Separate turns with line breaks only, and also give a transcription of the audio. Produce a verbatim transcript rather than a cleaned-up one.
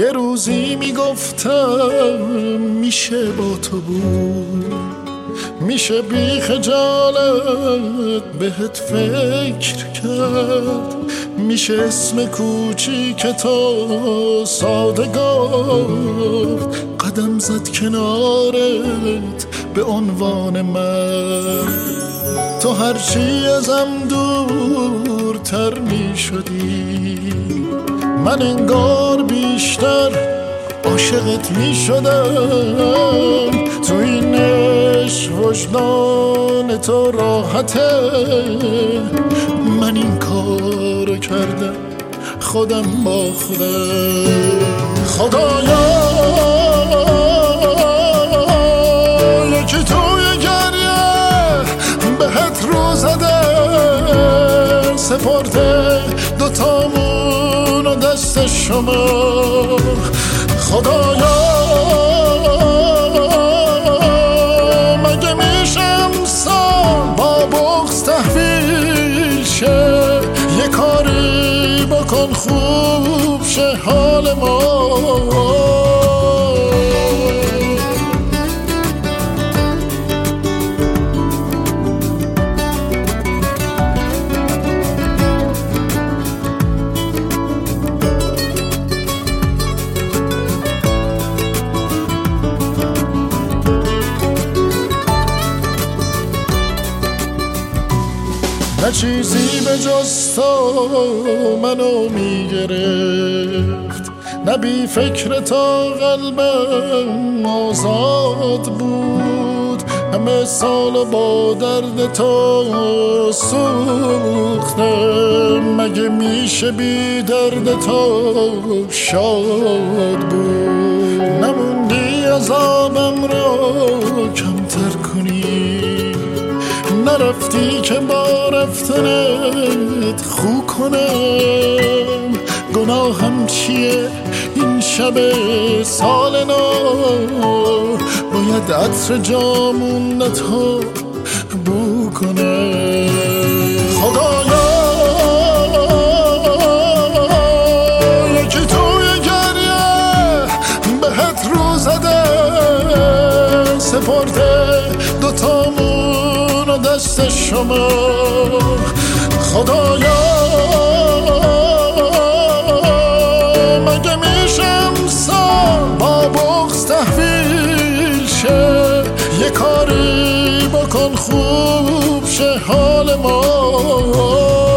یه روزی میگفتم میشه با تو بود، میشه بی خجالت بهت فکر کرد، میشه اسم کوچیک تو ساده گفت، قدم زد کنارت به عنوان من. تو هرچی ازم دورتر میشدی، من انگار بیشتر عاشقت میشدم. تو این عشق وجدان تو راحته، من این کارو کردم خودم با خودم. خدایا یکی توی گریه بهت رو زده، سپرده دوتامون و دست شما. خدایا مگه میشه امسال با بغض تحویل شه، یه کاری بکن خوب شه حال ما. نه چیزی به جز تو منو میگرفت، نه بی فکر تا قلبم آزاد بود. همه سال با درد تو سوختم، مگه میشه بی درد تو شاد بود. نموندی عذابم رو کمتر کنی، نرفتی که با رفتنت خو کنم. گناهم چیه این شب سال نو، باید عطر جامونت ها بو کنم. خدایا یکی توی گریه بهت رو زده، سپرده دوتامون و دست شما. خدایا مگه میشه امسال با بغض تحویل شه، یه کاری بکن خوب شه حال ما.